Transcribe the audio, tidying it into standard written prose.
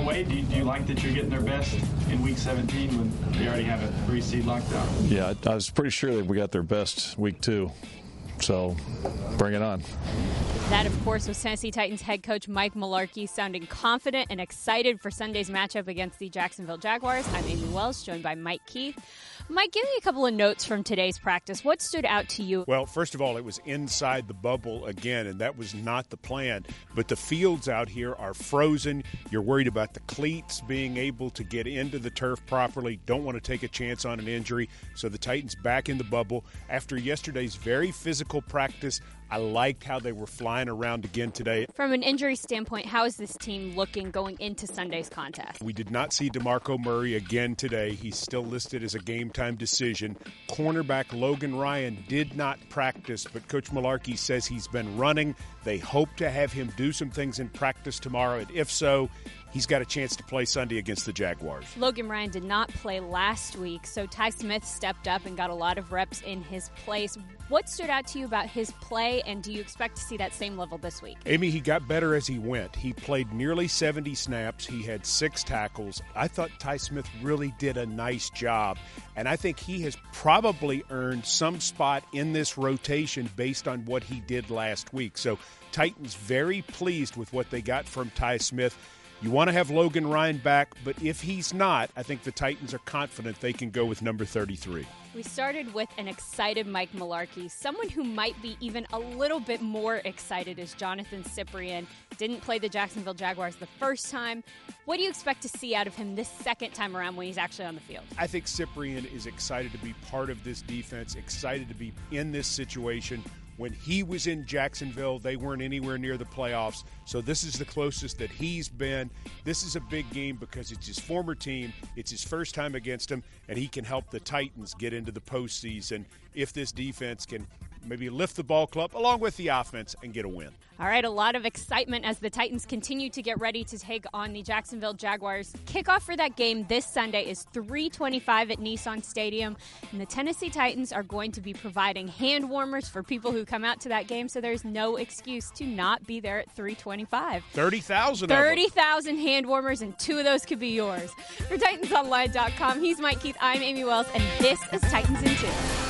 Wade, do you like that you're getting their best in Week 17 when they already have a 3 seed locked out? Yeah, I was pretty sure that we got their best Week 2. So bring it on. That, of course, was Tennessee Titans head coach Mike Mularkey sounding confident and excited for Sunday's matchup against the Jacksonville Jaguars. I'm Amy Wells, joined by Mike Keith. Mike, give me a couple of notes from today's practice. What stood out to you? Well, first of all, it was inside the bubble again, and that was not the plan. But the fields out here are frozen. You're worried about the cleats being able to get into the turf properly. Don't want to take a chance on an injury. So the Titans back in the bubble. After yesterday's very physical practice, I liked how they were flying around again today. From an injury standpoint, how is this team looking going into Sunday's contest? We did not see DeMarco Murray again today. He's still listed as a game-time decision. Cornerback Logan Ryan did not practice, but Coach Mularkey says he's been running. They hope to have him do some things in practice tomorrow, and if so, he's got a chance to play Sunday against the Jaguars. Logan Ryan did not play last week, so Ty Smith stepped up and got a lot of reps in his place. What stood out to you about his play, and do you expect to see that same level this week? Amy, he got better as he went. He played nearly 70 snaps. He had 6 tackles. I thought Ty Smith really did a nice job, and I think he has probably earned some spot in this rotation based on what he did last week. So Titans very pleased with what they got from Ty Smith. You want to have Logan Ryan back, but if he's not, I think the Titans are confident they can go with number 33. We started with an excited Mike Mularkey. Someone who might be even a little bit more excited is Jonathan Cyprien. Didn't play the Jacksonville Jaguars the first time. What do you expect to see out of him this second time around when he's actually on the field? I think Cyprien is excited to be part of this defense, excited to be in this situation. When he was in Jacksonville, they weren't anywhere near the playoffs. So this is the closest that he's been. This is a big game because it's his former team. It's his first time against him, and he can help the Titans get into the postseason if this defense can maybe lift the ball club along with the offense and get a win. All right, a lot of excitement as the Titans continue to get ready to take on the Jacksonville Jaguars. Kickoff for that game this Sunday is 3:25 at Nissan Stadium, and the Tennessee Titans are going to be providing hand warmers for people who come out to that game, so there's no excuse to not be there at 3:25. 30,000 30,000 hand warmers, and 2 of those could be yours. For TitansOnline.com, he's Mike Keith, I'm Amy Wells, and this is Titans in 2.